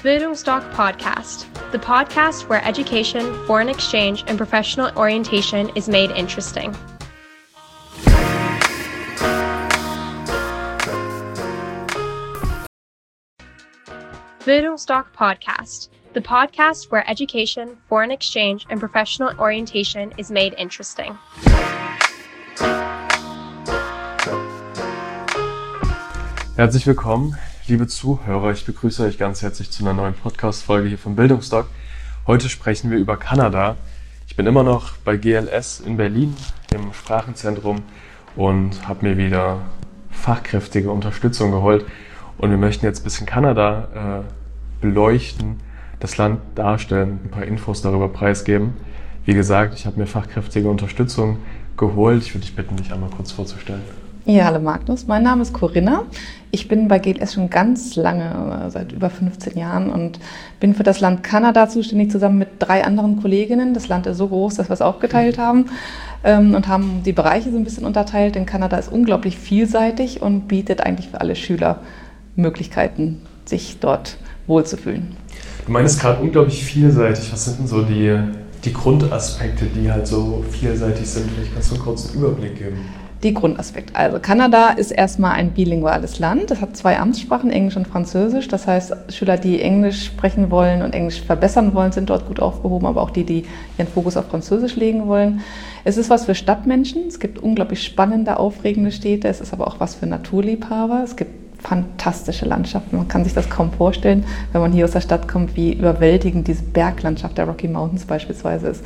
Bildungsdoc Podcast, the podcast where education, foreign exchange, and professional orientation is made interesting. Bildungsdoc Podcast, the podcast where education, foreign exchange, and professional orientation is made interesting. Herzlich willkommen, liebe Zuhörer. Ich begrüße euch ganz herzlich zu einer neuen Podcast-Folge hier vom Bildungsdoc. Heute sprechen wir über Kanada. Ich bin immer noch bei GLS in Berlin im Sprachenzentrum und habe mir wieder fachkräftige Unterstützung geholt. Und wir möchten jetzt ein bisschen Kanada beleuchten, das Land darstellen, ein paar Infos darüber preisgeben. Wie gesagt, ich habe mir fachkräftige Unterstützung geholt. Ich würde dich bitten, dich einmal kurz vorzustellen. Ja, hallo Magnus, mein Name ist Corinna. Ich bin bei GLS schon ganz lange, seit über 15 Jahren und bin für das Land Kanada zuständig, zusammen mit 3 anderen Kolleginnen. Das Land ist so groß, dass wir es aufgeteilt haben und haben die Bereiche so ein bisschen unterteilt, denn Kanada ist unglaublich vielseitig und bietet eigentlich für alle Schüler Möglichkeiten, sich dort wohlzufühlen. Du meinst gerade unglaublich vielseitig. Was sind denn so die Grundaspekte, die halt so vielseitig sind? Vielleicht kannst du einen kurzen Überblick geben. Die Grundaspekte. Also Kanada ist erstmal ein bilinguales Land. Es hat 2 Amtssprachen, Englisch und Französisch. Das heißt, Schüler, die Englisch sprechen wollen und Englisch verbessern wollen, sind dort gut aufgehoben, aber auch die ihren Fokus auf Französisch legen wollen. Es ist was für Stadtmenschen. Es gibt unglaublich spannende, aufregende Städte. Es ist aber auch was für Naturliebhaber. Es gibt fantastische Landschaften. Man kann sich das kaum vorstellen, wenn man hier aus der Stadt kommt, wie überwältigend diese Berglandschaft der Rocky Mountains beispielsweise ist.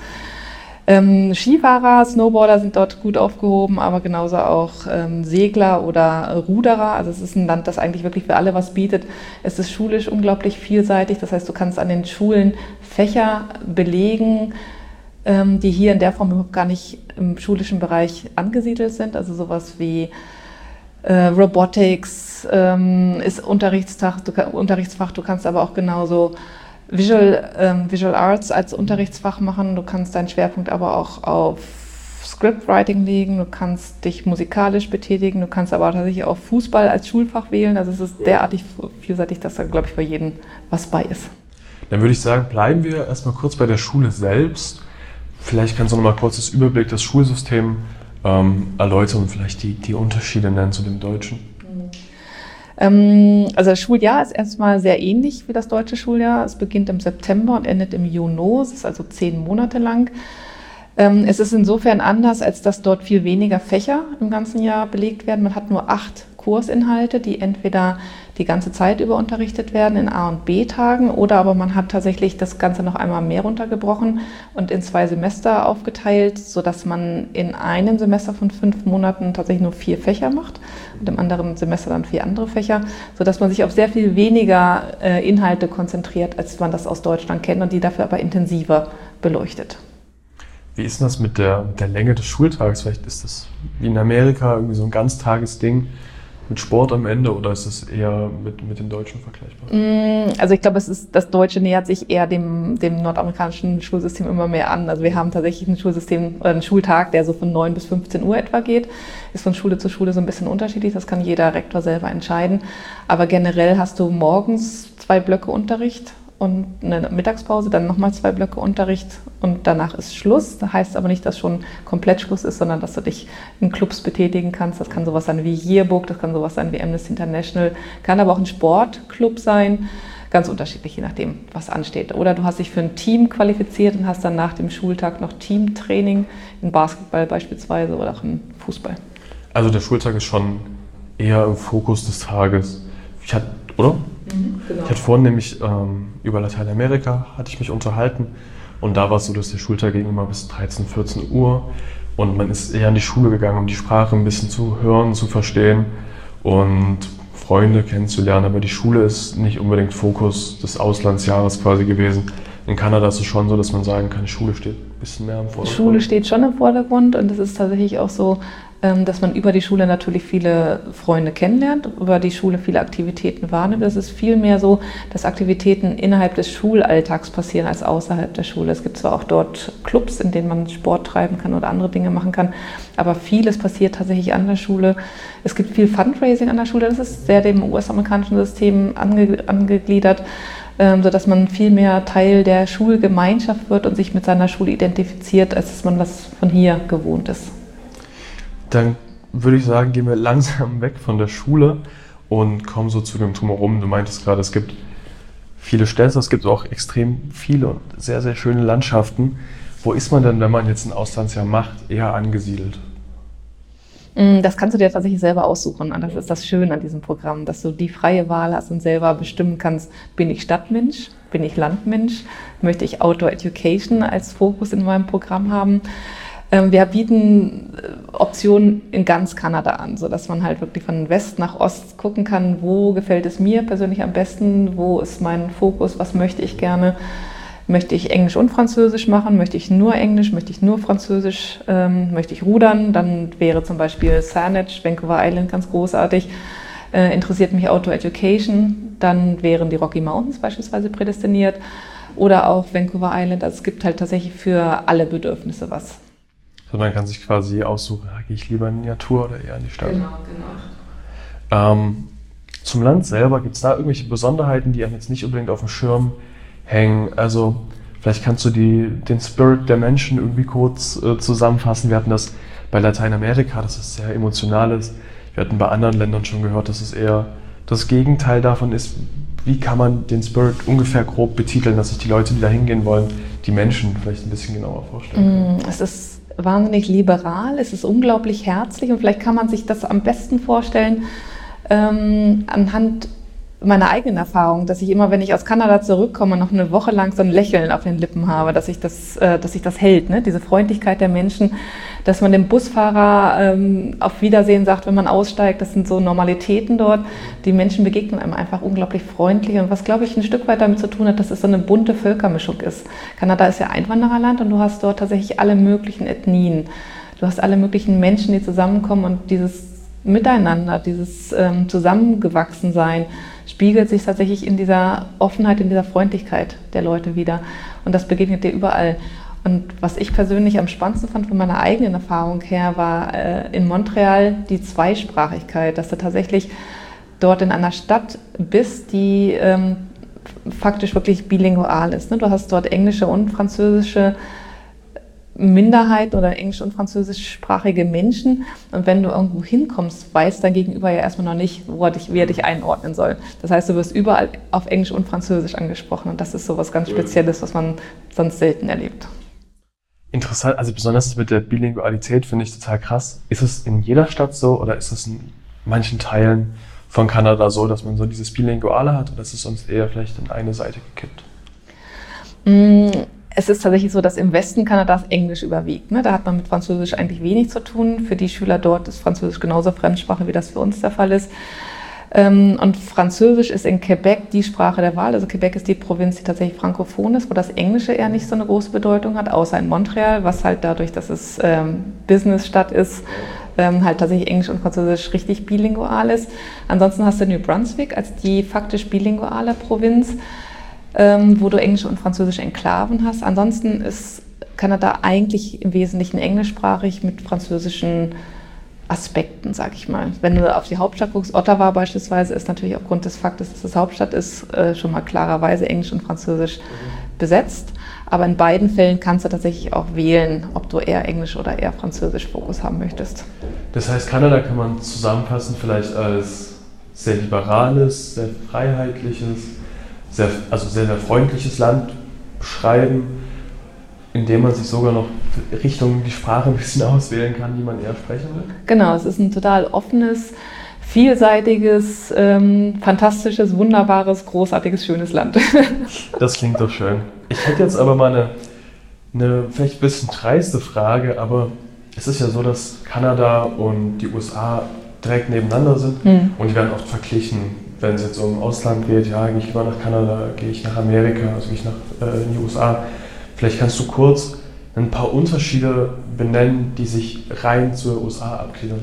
Skifahrer, Snowboarder sind dort gut aufgehoben, aber genauso auch Segler oder Ruderer. Also es ist ein Land, das eigentlich wirklich für alle was bietet. Es ist schulisch unglaublich vielseitig. Das heißt, du kannst an den Schulen Fächer belegen, die hier in der Form überhaupt gar nicht im schulischen Bereich angesiedelt sind. Also sowas wie Robotics ist Unterrichtsfach. Du kannst aber auch genauso Visual Arts als Unterrichtsfach machen. Du kannst deinen Schwerpunkt aber auch auf Scriptwriting legen. Du kannst dich musikalisch betätigen. Du kannst aber auch tatsächlich auch Fußball als Schulfach wählen. Also es ist derartig vielseitig, dass da, glaube ich, für jeden was bei ist. Dann würde ich sagen, bleiben wir erstmal kurz bei der Schule selbst. Vielleicht kannst du noch mal kurz das Überblick des Schulsystems erläutern und vielleicht die Unterschiede nennen zu dem Deutschen. Also das Schuljahr ist erstmal sehr ähnlich wie das deutsche Schuljahr. Es beginnt im September und endet im Juni. Es ist also 10 Monate lang. Es ist insofern anders, als dass dort viel weniger Fächer im ganzen Jahr belegt werden. Man hat nur 8 Kursinhalte, die entweder die ganze Zeit über unterrichtet werden in A- und B-Tagen oder aber man hat tatsächlich das Ganze noch einmal mehr runtergebrochen und in 2 Semester aufgeteilt, sodass man in einem Semester von 5 Monaten tatsächlich nur 4 Fächer macht und im anderen Semester dann 4 andere Fächer, sodass man sich auf sehr viel weniger Inhalte konzentriert, als man das aus Deutschland kennt und die dafür aber intensiver beleuchtet. Wie ist denn das mit der Länge des Schultages? Vielleicht ist das wie in Amerika irgendwie so ein Ganztagesding mit Sport am Ende oder ist es eher mit dem Deutschen vergleichbar? Also ich glaube, das Deutsche nähert sich eher dem nordamerikanischen Schulsystem immer mehr an. Also wir haben tatsächlich einen Schultag, der so von 9 bis 15 Uhr etwa geht. Ist von Schule zu Schule so ein bisschen unterschiedlich, das kann jeder Rektor selber entscheiden. Aber generell hast du morgens 2 Blöcke Unterricht und eine Mittagspause, dann nochmal 2 Blöcke Unterricht und danach ist Schluss. Das heißt aber nicht, dass schon komplett Schluss ist, sondern dass du dich in Clubs betätigen kannst. Das kann sowas sein wie Yearbook, das kann sowas sein wie Amnesty International, kann aber auch ein Sportclub sein. Ganz unterschiedlich, je nachdem, was ansteht. Oder du hast dich für ein Team qualifiziert und hast dann nach dem Schultag noch Teamtraining in Basketball beispielsweise oder auch in Fußball. Also der Schultag ist schon eher im Fokus des Tages. Oder? Genau. Ich hatte vorhin nämlich über Lateinamerika hatte ich mich unterhalten und da war es so, dass der Schultag ging immer bis 13, 14 Uhr und man ist eher in die Schule gegangen, um die Sprache ein bisschen zu hören, zu verstehen und Freunde kennenzulernen, aber die Schule ist nicht unbedingt Fokus des Auslandsjahres quasi gewesen. In Kanada ist es schon so, dass man sagen kann, die Schule steht ein bisschen mehr im Vordergrund. Die Schule steht schon im Vordergrund und es ist tatsächlich auch so, dass man über die Schule natürlich viele Freunde kennenlernt, über die Schule viele Aktivitäten wahrnimmt. Es ist vielmehr so, dass Aktivitäten innerhalb des Schulalltags passieren als außerhalb der Schule. Es gibt zwar auch dort Clubs, in denen man Sport treiben kann oder andere Dinge machen kann, aber vieles passiert tatsächlich an der Schule. Es gibt viel Fundraising an der Schule, das ist sehr dem US-amerikanischen System angegliedert. sodass man viel mehr Teil der Schulgemeinschaft wird und sich mit seiner Schule identifiziert, als dass man das von hier gewohnt ist. Dann würde ich sagen, gehen wir langsam weg von der Schule und kommen so zu dem Drumherum. Du meintest gerade, es gibt viele Städte, es gibt auch extrem viele und sehr, sehr schöne Landschaften. Wo ist man denn, wenn man jetzt ein Auslandsjahr macht, eher angesiedelt? Das kannst du dir tatsächlich selber aussuchen. Und das ist das Schöne an diesem Programm, dass du die freie Wahl hast und selber bestimmen kannst, bin ich Stadtmensch, bin ich Landmensch, möchte ich Outdoor Education als Fokus in meinem Programm haben. Wir bieten Optionen in ganz Kanada an, sodass man halt wirklich von West nach Ost gucken kann, wo gefällt es mir persönlich am besten, wo ist mein Fokus, was möchte ich gerne. Möchte ich Englisch und Französisch machen? Möchte ich nur Englisch? Möchte ich nur Französisch? Möchte ich rudern? Dann wäre zum Beispiel Saanich, Vancouver Island ganz großartig. Interessiert mich Outdoor Education? Dann wären die Rocky Mountains beispielsweise prädestiniert. Oder auch Vancouver Island. Also es gibt halt tatsächlich für alle Bedürfnisse was. Also man kann sich quasi aussuchen, gehe ich lieber in die Natur oder eher in die Stadt? Genau. Zum Land selber, gibt es da irgendwelche Besonderheiten, die einem jetzt nicht unbedingt auf dem Schirm hängen? Also vielleicht kannst du den Spirit der Menschen irgendwie kurz zusammenfassen. Wir hatten das bei Lateinamerika, dass es sehr emotional ist. Wir hatten bei anderen Ländern schon gehört, dass es eher das Gegenteil davon ist. Wie kann man den Spirit ungefähr grob betiteln, dass sich die Leute, die da hingehen wollen, die Menschen vielleicht ein bisschen genauer vorstellen können? Es ist wahnsinnig liberal, es ist unglaublich herzlich und vielleicht kann man sich das am besten vorstellen anhand meiner eigenen Erfahrung, dass ich immer, wenn ich aus Kanada zurückkomme, noch eine Woche lang so ein Lächeln auf den Lippen habe, dass sich das hält, ne? Diese Freundlichkeit der Menschen, dass man dem Busfahrer auf Wiedersehen sagt, wenn man aussteigt, das sind so Normalitäten dort. Die Menschen begegnen einem einfach unglaublich freundlich und was, glaube ich, ein Stück weit damit zu tun hat, dass es so eine bunte Völkermischung ist. Kanada ist ja Einwandererland und du hast dort tatsächlich alle möglichen Ethnien. Du hast alle möglichen Menschen, die zusammenkommen und dieses Miteinander, dieses Zusammengewachsensein spiegelt sich tatsächlich in dieser Offenheit, in dieser Freundlichkeit der Leute wieder. Und das begegnet dir überall. Und was ich persönlich am spannendsten fand von meiner eigenen Erfahrung her, war in Montreal die Zweisprachigkeit, dass du tatsächlich dort in einer Stadt bist, die faktisch wirklich bilingual ist. Ne? Du hast dort englische und französische Minderheiten oder englisch- und französischsprachige Menschen. Und wenn du irgendwo hinkommst, weiß dein Gegenüber ja erstmal noch nicht, wie er dich einordnen soll. Das heißt, du wirst überall auf Englisch und Französisch angesprochen. Und das ist so was ganz Spezielles, was man sonst selten erlebt. Interessant, also besonders mit der Bilingualität finde ich total krass. Ist es in jeder Stadt so oder ist es in manchen Teilen von Kanada so, dass man so dieses Bilinguale hat oder ist es sonst eher vielleicht in eine Seite gekippt? Es ist tatsächlich so, dass im Westen Kanadas Englisch überwiegt. Ne? Da hat man mit Französisch eigentlich wenig zu tun. Für die Schüler dort ist Französisch genauso Fremdsprache, wie das für uns der Fall ist. Und Französisch ist in Quebec die Sprache der Wahl. Also Quebec ist die Provinz, die tatsächlich frankophon ist, wo das Englische eher nicht so eine große Bedeutung hat, außer in Montreal, was halt dadurch, dass es Businessstadt ist, halt tatsächlich Englisch und Französisch richtig bilingual ist. Ansonsten hast du New Brunswick als die faktisch bilinguale Provinz, wo du englische und französische Enklaven hast. Ansonsten ist Kanada eigentlich im Wesentlichen englischsprachig mit französischen Aspekten, sag ich mal. Wenn du auf die Hauptstadt guckst, Ottawa beispielsweise, ist natürlich aufgrund des Faktes, dass es Hauptstadt ist, schon mal klarerweise Englisch und Französisch besetzt. Aber in beiden Fällen kannst du tatsächlich auch wählen, ob du eher Englisch oder eher Französisch Fokus haben möchtest. Das heißt, Kanada kann man zusammenfassen vielleicht als sehr liberales, sehr freiheitliches, sehr, sehr freundliches Land beschreiben, indem man sich sogar noch Richtung die Sprache ein bisschen auswählen kann, die man eher sprechen will? Genau, es ist ein total offenes, vielseitiges, fantastisches, wunderbares, großartiges, schönes Land. Das klingt doch schön. Ich hätte jetzt aber mal eine vielleicht ein bisschen dreiste Frage, aber es ist ja so, dass Kanada und die USA direkt nebeneinander sind und die werden oft verglichen. Wenn es jetzt um Ausland geht, ja, gehe ich lieber nach Kanada, gehe ich nach Amerika, also gehe ich in die USA. Vielleicht kannst du kurz ein paar Unterschiede benennen, die sich rein zur USA abgliedern.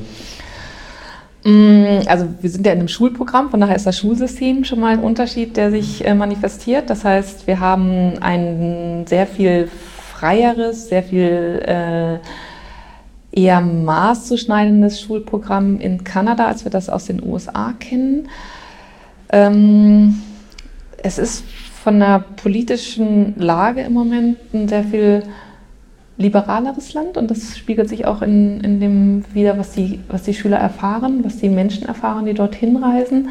Also wir sind ja in einem Schulprogramm, von daher ist das Schulsystem schon mal ein Unterschied, der sich manifestiert. Das heißt, wir haben ein sehr viel freieres, sehr viel eher maßzuschneidendes Schulprogramm in Kanada, als wir das aus den USA kennen. Es ist von der politischen Lage im Moment ein sehr viel liberaleres Land und das spiegelt sich auch in dem wider, was die Schüler erfahren, was die Menschen erfahren, die dorthin reisen.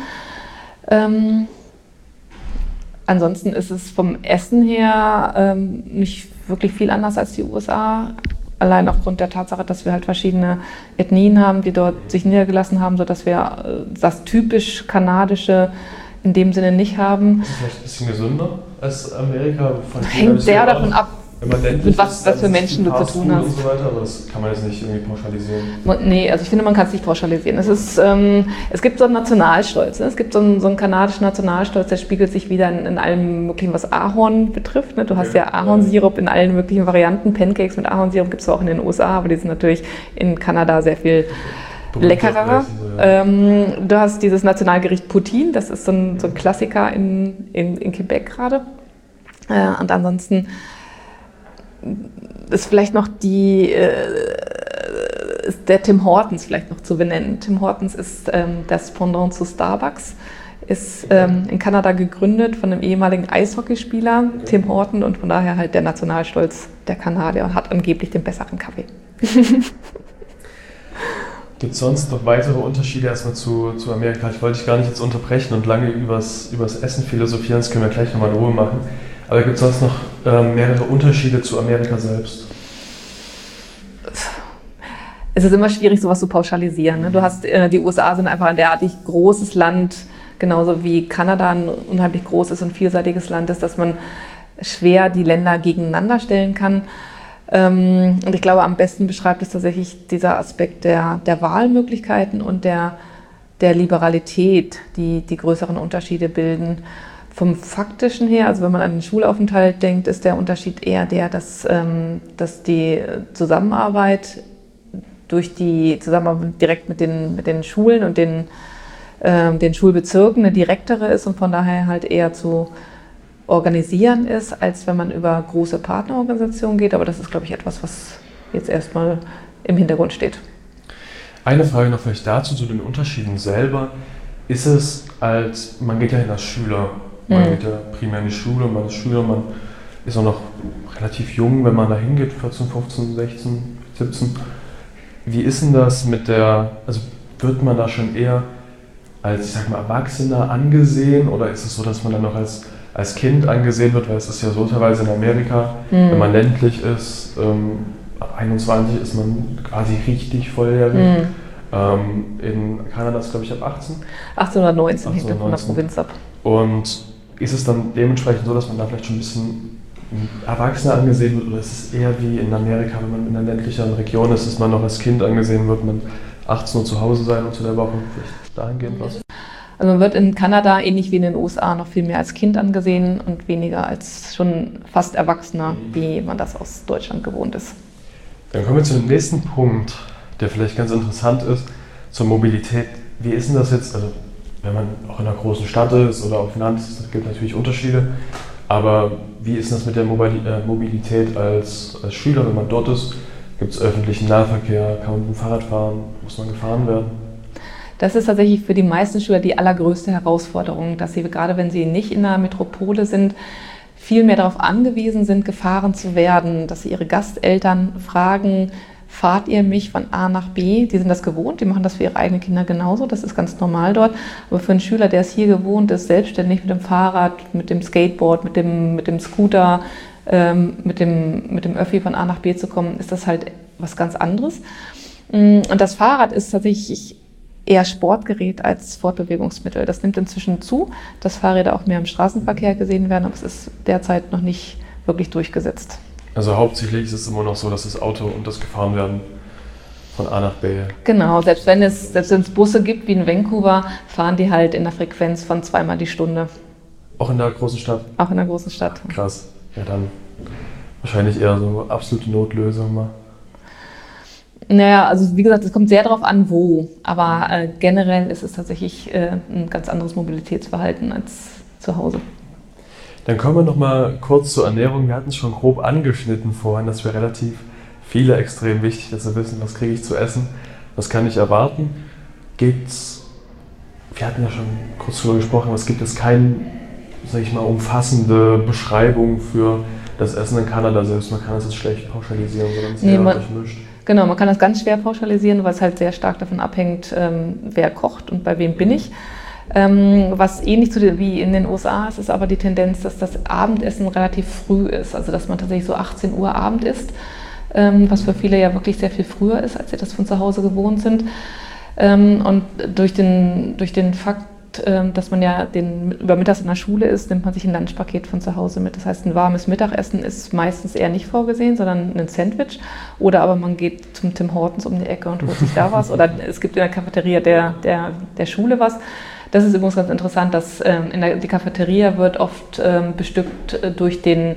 Ansonsten ist es vom Essen her nicht wirklich viel anders als die USA. Allein aufgrund der Tatsache, dass wir halt verschiedene Ethnien haben, die dort sich niedergelassen haben, sodass wir das typisch Kanadische in dem Sinne nicht haben. Ist es vielleicht ein bisschen gesünder als Amerika? Hängt sehr davon ab, mit was für Menschen du zu tun hast. Und so weiter, aber das kann man jetzt nicht irgendwie pauschalisieren. Nee, also ich finde, man kann es nicht pauschalisieren. Es gibt so einen Nationalstolz. Ne? Es gibt so einen kanadischen Nationalstolz, der spiegelt sich wieder in allem Möglichen, was Ahorn betrifft. Ne? Du hast ja Ahornsirup in allen möglichen Varianten. Pancakes mit Ahornsirup gibt es auch in den USA, aber die sind natürlich in Kanada sehr viel leckerer. Du hast dieses Nationalgericht Poutine, das ist so ein Klassiker in Quebec gerade. Und ansonsten ist vielleicht noch der Tim Hortons vielleicht noch zu benennen. Tim Hortons ist das Pendant zu Starbucks, ist in Kanada gegründet von einem ehemaligen Eishockeyspieler, Tim Horton, und von daher halt der Nationalstolz der Kanadier und hat angeblich den besseren Kaffee. Gibt es sonst noch weitere Unterschiede erstmal zu Amerika? Ich wollte dich gar nicht jetzt unterbrechen und lange übers Essen philosophieren, das können wir gleich nochmal in Ruhe machen. Aber gibt es sonst noch mehrere Unterschiede zu Amerika selbst? Es ist immer schwierig, sowas zu pauschalisieren. Ne? Du hast, die USA sind einfach ein derartig großes Land, genauso wie Kanada ein unheimlich großes und vielseitiges Land ist, dass man schwer die Länder gegeneinander stellen kann. Und ich glaube, am besten beschreibt es tatsächlich dieser Aspekt der Wahlmöglichkeiten und der Liberalität, die größeren Unterschiede bilden. Vom Faktischen her, also wenn man an den Schulaufenthalt denkt, ist der Unterschied eher der, dass die Zusammenarbeit direkt mit den Schulen und den Schulbezirken eine direktere ist und von daher halt eher zu organisieren ist, als wenn man über große Partnerorganisationen geht. Aber das ist, glaube ich, etwas, was jetzt erstmal im Hintergrund steht. Eine Frage noch vielleicht dazu, zu den Unterschieden selber. Ist es man geht ja hin als Schüler, man geht ja primär in die Schule, man ist Schüler, man ist auch noch relativ jung, wenn man da hingeht, 14, 15, 16, 17. Wie ist denn das also wird man da schon eher als, ich sag mal, Erwachsener angesehen oder ist es so, dass man dann noch als Kind angesehen wird, weil es ist ja so teilweise in Amerika, wenn man ländlich ist, ab 21 ist man quasi richtig volljährig. In Kanada ist, glaube ich, ab 18. 18 oder 19 hängt von der Provinz ab. Und ist es dann dementsprechend so, dass man da vielleicht schon ein bisschen erwachsener angesehen wird oder ist es eher wie in Amerika, wenn man in einer ländlicheren Region ist, dass man noch als Kind angesehen wird, man 18 Uhr zu Hause sein unter der Woche, vielleicht dahingehend was? Also man wird in Kanada, ähnlich wie in den USA, noch viel mehr als Kind angesehen und weniger als schon fast Erwachsener, wie man das aus Deutschland gewohnt ist. Dann kommen wir zu dem nächsten Punkt, der vielleicht ganz interessant ist, zur Mobilität. Wie ist denn das jetzt, also wenn man auch in einer großen Stadt ist oder auf dem Land, es gibt natürlich Unterschiede, aber wie ist das mit der Mobilität als Schüler, wenn man dort ist? Gibt es öffentlichen Nahverkehr? Kann man mit dem Fahrrad fahren? Muss man gefahren werden? Das ist tatsächlich für die meisten Schüler die allergrößte Herausforderung, dass sie, gerade wenn sie nicht in einer Metropole sind, viel mehr darauf angewiesen sind, gefahren zu werden, dass sie ihre Gasteltern fragen, fahrt ihr mich von A nach B? Die sind das gewohnt, die machen das für ihre eigenen Kinder genauso, das ist ganz normal dort. Aber für einen Schüler, der es hier gewohnt ist, selbstständig mit dem Fahrrad, mit dem Skateboard, mit dem Scooter, mit dem Öffi von A nach B zu kommen, ist das halt was ganz anderes. Und das Fahrrad ist tatsächlich eher Sportgerät als Fortbewegungsmittel. Das nimmt inzwischen zu, dass Fahrräder auch mehr im Straßenverkehr gesehen werden, aber es ist derzeit noch nicht wirklich durchgesetzt. Also hauptsächlich ist es immer noch so, dass das Auto und das Gefahrenwerden von A nach B. Genau, selbst wenn es Busse gibt wie in Vancouver, fahren die halt in der Frequenz von 2-mal die Stunde. Auch in der großen Stadt? Auch in der großen Stadt. Krass. Ja, dann wahrscheinlich eher so absolute Notlösung mal. Naja, also wie gesagt, es kommt sehr darauf an, wo. Aber generell ist es tatsächlich ein ganz anderes Mobilitätsverhalten als zu Hause. Dann kommen wir noch mal kurz zur Ernährung. Wir hatten es schon grob angeschnitten vorhin, dass wir relativ viele extrem wichtig, dass wir wissen, was kriege ich zu essen, was kann ich erwarten. Wir hatten ja schon kurz darüber gesprochen, aber es gibt jetzt kein sag ich mal, umfassende Beschreibung für das Essen in Kanada selbst. Man kann es jetzt schlecht pauschalisieren, sondern sehr durchmischt. Genau, man kann das ganz schwer pauschalisieren, weil es halt sehr stark davon abhängt, wer kocht und bei wem bin ich. Was ähnlich wie in den USA ist aber die Tendenz, dass das Abendessen relativ früh ist. Also dass man tatsächlich so 18 Uhr Abend isst, was für viele ja wirklich sehr viel früher ist, als sie das von zu Hause gewohnt sind. Und durch den Fakt, dass man ja übermittags in der Schule ist, nimmt man sich ein Lunchpaket von zu Hause mit. Das heißt, ein warmes Mittagessen ist meistens eher nicht vorgesehen, sondern ein Sandwich. Oder aber man geht zum Tim Hortons um die Ecke und holt sich da was. Oder es gibt in der Cafeteria der Schule was. Das ist übrigens ganz interessant, dass die Cafeteria wird oft bestückt durch den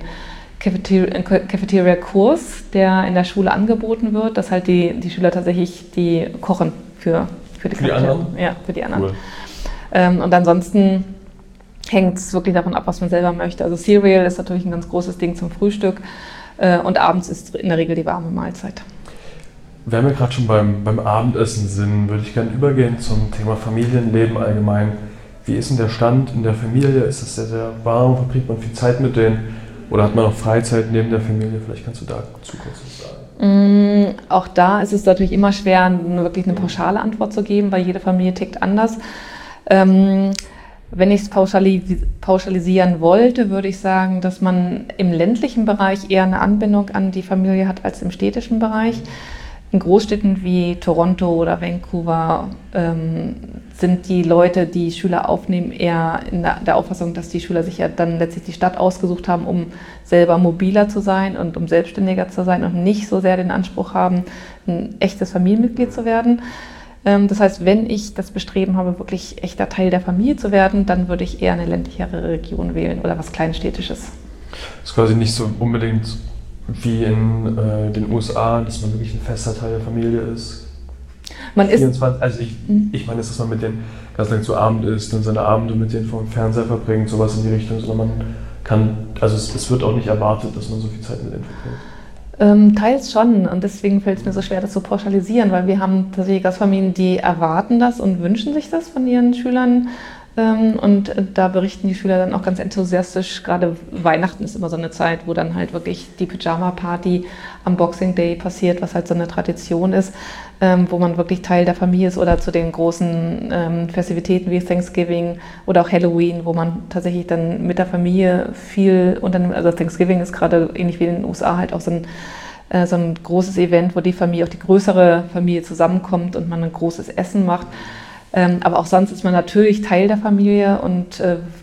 Cafeteria-Kurs, der in der Schule angeboten wird, dass halt die Schüler tatsächlich die kochen für die Cafeteria. Ja, für die anderen. Cool. Und ansonsten hängt es wirklich davon ab, was man selber möchte. Also Cereal ist natürlich ein ganz großes Ding zum Frühstück und abends ist in der Regel die warme Mahlzeit. Wenn wir gerade schon beim Abendessen sind, würde ich gerne übergehen zum Thema Familienleben allgemein. Wie ist denn der Stand in der Familie? Ist es sehr, sehr warm? Verbringt man viel Zeit mit denen? Oder hat man auch Freizeit neben der Familie? Vielleicht kannst du dazu kurz was sagen. Auch da ist es natürlich immer schwer, wirklich eine pauschale Antwort zu geben, weil jede Familie tickt anders. Wenn ich es pauschalisieren wollte, würde ich sagen, dass man im ländlichen Bereich eher eine Anbindung an die Familie hat als im städtischen Bereich. In Großstädten wie Toronto oder Vancouver sind die Leute, die Schüler aufnehmen, eher in der Auffassung, dass die Schüler sich ja dann letztlich die Stadt ausgesucht haben, um selber mobiler zu sein und um selbstständiger zu sein und nicht so sehr den Anspruch haben, ein echtes Familienmitglied zu werden. Das heißt, wenn ich das Bestreben habe, wirklich echter Teil der Familie zu werden, dann würde ich eher eine ländlichere Region wählen oder was Kleinstädtisches. Das ist quasi nicht so unbedingt wie in den USA, dass man wirklich ein fester Teil der Familie ist. Man 24, also ich meine, dass man mit denen ganz lang zu Abend isst und seine Abende mit denen vor dem Fernseher verbringt, sowas in die Richtung, sondern man kann, also es wird auch nicht erwartet, dass man so viel Zeit mit denen verbringt. Teils schon und deswegen fällt es mir so schwer, das zu pauschalisieren, weil wir haben tatsächlich Gastfamilien, die erwarten das und wünschen sich das von ihren Schülern und da berichten die Schüler dann auch ganz enthusiastisch. Gerade Weihnachten ist immer so eine Zeit, wo dann halt wirklich die Pyjama-Party am Boxing Day passiert, was halt so eine Tradition ist, wo man wirklich Teil der Familie ist oder zu den großen Festivitäten wie Thanksgiving oder auch Halloween, wo man tatsächlich dann mit der Familie viel unternimmt. Also Thanksgiving ist gerade ähnlich wie in den USA halt auch so ein großes Event, wo die Familie, auch die größere Familie zusammenkommt und man ein großes Essen macht. Aber auch sonst ist man natürlich Teil der Familie und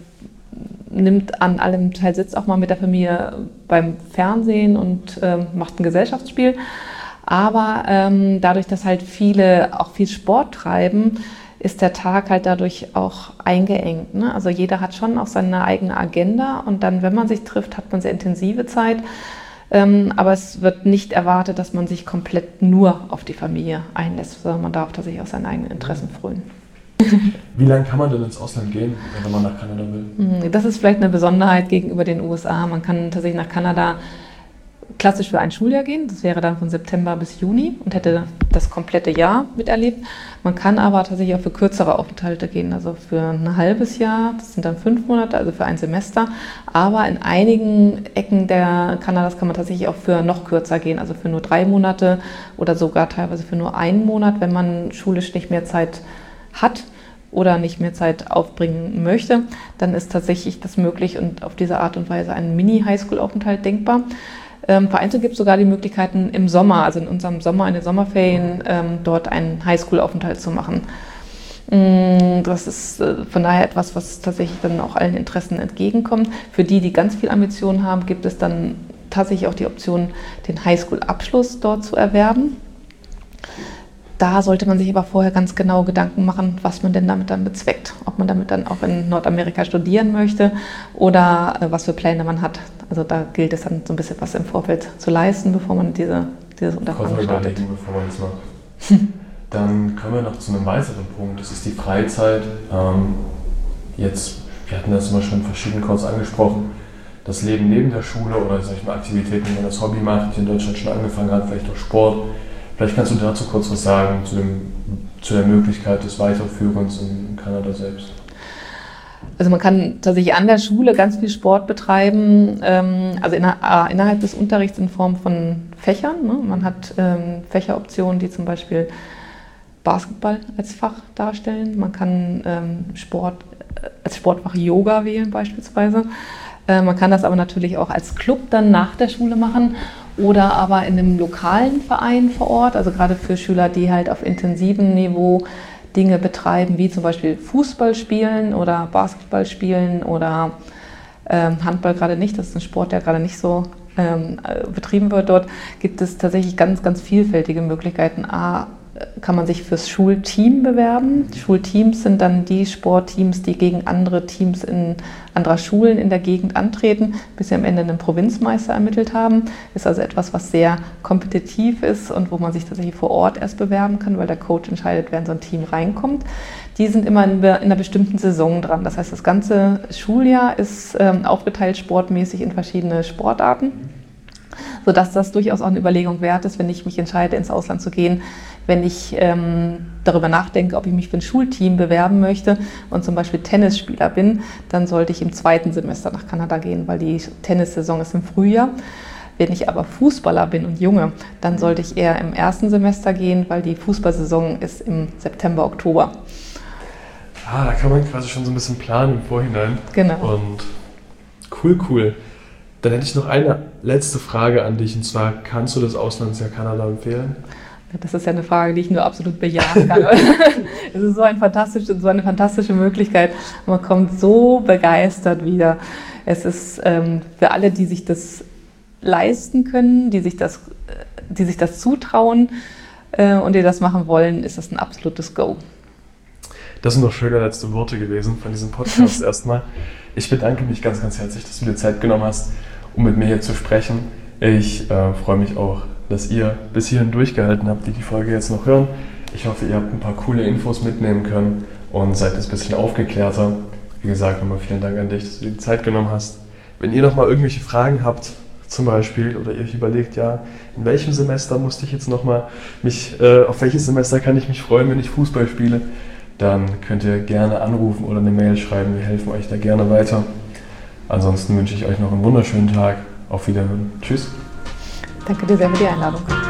nimmt an allem teil, sitzt auch mal mit der Familie beim Fernsehen und macht ein Gesellschaftsspiel. Aber dadurch, dass halt viele auch viel Sport treiben, ist der Tag halt dadurch auch eingeengt. Ne? Also jeder hat schon auch seine eigene Agenda und dann, wenn man sich trifft, hat man sehr intensive Zeit. Aber es wird nicht erwartet, dass man sich komplett nur auf die Familie einlässt, sondern man darf tatsächlich auch seine eigenen Interessen frönen. Wie lange kann man denn ins Ausland gehen, wenn man nach Kanada will? Das ist vielleicht eine Besonderheit gegenüber den USA. Man kann tatsächlich nach Kanada klassisch für ein Schuljahr gehen. Das wäre dann von September bis Juni und hätte das komplette Jahr miterlebt. Man kann aber tatsächlich auch für kürzere Aufenthalte gehen, also für ein halbes Jahr. Das sind dann 5 Monate, also für ein Semester. Aber in einigen Ecken der Kanadas kann man tatsächlich auch für noch kürzer gehen, also für nur 3 Monate oder sogar teilweise für nur 1 Monat, wenn man schulisch nicht mehr Zeit hat oder nicht mehr Zeit aufbringen möchte, dann ist tatsächlich das möglich und auf diese Art und Weise ein Mini-Highschool-Aufenthalt denkbar. Vereinzelt gibt es sogar die Möglichkeiten im Sommer, also in unserem Sommer, in den Sommerferien, dort einen Highschool-Aufenthalt zu machen. Das ist von daher etwas, was tatsächlich dann auch allen Interessen entgegenkommt. Für die, die ganz viel Ambitionen haben, gibt es dann tatsächlich auch die Option, den Highschool-Abschluss dort zu erwerben. Da sollte man sich aber vorher ganz genau Gedanken machen, was man denn damit dann bezweckt. Ob man damit dann auch in Nordamerika studieren möchte oder was für Pläne man hat. Also da gilt es dann so ein bisschen was im Vorfeld zu leisten, bevor man dieses Unterfangen startet. Bevor man das macht. Dann kommen wir noch zu einem weiteren Punkt, das ist die Freizeit. Wir hatten das immer schon verschieden kurz angesprochen, das Leben neben der Schule oder sag ich mal, Aktivitäten, die man als Hobby macht, die in Deutschland schon angefangen hat, vielleicht auch Sport. Vielleicht kannst du dazu kurz was sagen, zu der Möglichkeit des Weiterführens in Kanada selbst. Also man kann tatsächlich an der Schule ganz viel Sport betreiben, also innerhalb des Unterrichts in Form von Fächern. Ne? Man hat Fächeroptionen, die zum Beispiel Basketball als Fach darstellen. Man kann als Sportfach Yoga wählen beispielsweise. Man kann das aber natürlich auch als Club dann nach der Schule machen oder aber in einem lokalen Verein vor Ort, also gerade für Schüler, die halt auf intensivem Niveau Dinge betreiben, wie zum Beispiel Fußball spielen oder Basketball spielen oder Handball gerade nicht. Das ist ein Sport, der gerade nicht so betrieben wird. Dort gibt es tatsächlich ganz, ganz vielfältige Möglichkeiten. Kann man sich fürs Schulteam bewerben. Schulteams sind dann die Sportteams, die gegen andere Teams in anderer Schulen in der Gegend antreten, bis sie am Ende einen Provinzmeister ermittelt haben. Ist also etwas, was sehr kompetitiv ist und wo man sich tatsächlich vor Ort erst bewerben kann, weil der Coach entscheidet, wer in so ein Team reinkommt. Die sind immer in einer bestimmten Saison dran. Das heißt, das ganze Schuljahr ist aufgeteilt sportmäßig in verschiedene Sportarten, sodass das durchaus auch eine Überlegung wert ist, wenn ich mich entscheide, ins Ausland zu gehen. Wenn ich darüber nachdenke, ob ich mich für ein Schulteam bewerben möchte und zum Beispiel Tennisspieler bin, dann sollte ich im 2. Semester nach Kanada gehen, weil die Tennissaison ist im Frühjahr. Wenn ich aber Fußballer bin und Junge, dann sollte ich eher im 1. Semester gehen, weil die Fußballsaison ist im September, Oktober. Da kann man quasi schon so ein bisschen planen im Vorhinein. Genau. Und cool. Dann hätte ich noch eine letzte Frage an dich, und zwar, kannst du das Auslandsjahr Kanada empfehlen? Das ist ja eine Frage, die ich nur absolut bejahen kann. Es ist so eine fantastische Möglichkeit. Man kommt so begeistert wieder. Es ist für alle, die sich das leisten können, die sich das zutrauen und die das machen wollen, ist das ein absolutes Go. Das sind doch schöne letzte Worte gewesen von diesem Podcast erstmal. Ich bedanke mich ganz, ganz herzlich, dass du dir Zeit genommen hast, um mit mir hier zu sprechen. Ich freue mich auch, dass ihr bis hierhin durchgehalten habt, die Folge jetzt noch hören. Ich hoffe, ihr habt ein paar coole Infos mitnehmen können und seid ein bisschen aufgeklärter. Wie gesagt, nochmal vielen Dank an dich, dass du dir die Zeit genommen hast. Wenn ihr nochmal irgendwelche Fragen habt, zum Beispiel, oder ihr euch überlegt, in welchem Semester musste ich jetzt nochmal auf welches Semester kann ich mich freuen, wenn ich Fußball spiele, dann könnt ihr gerne anrufen oder eine Mail schreiben. Wir helfen euch da gerne weiter. Ansonsten wünsche ich euch noch einen wunderschönen Tag. Auf Wiederhören. Tschüss. Danke dir sehr für die Einladung.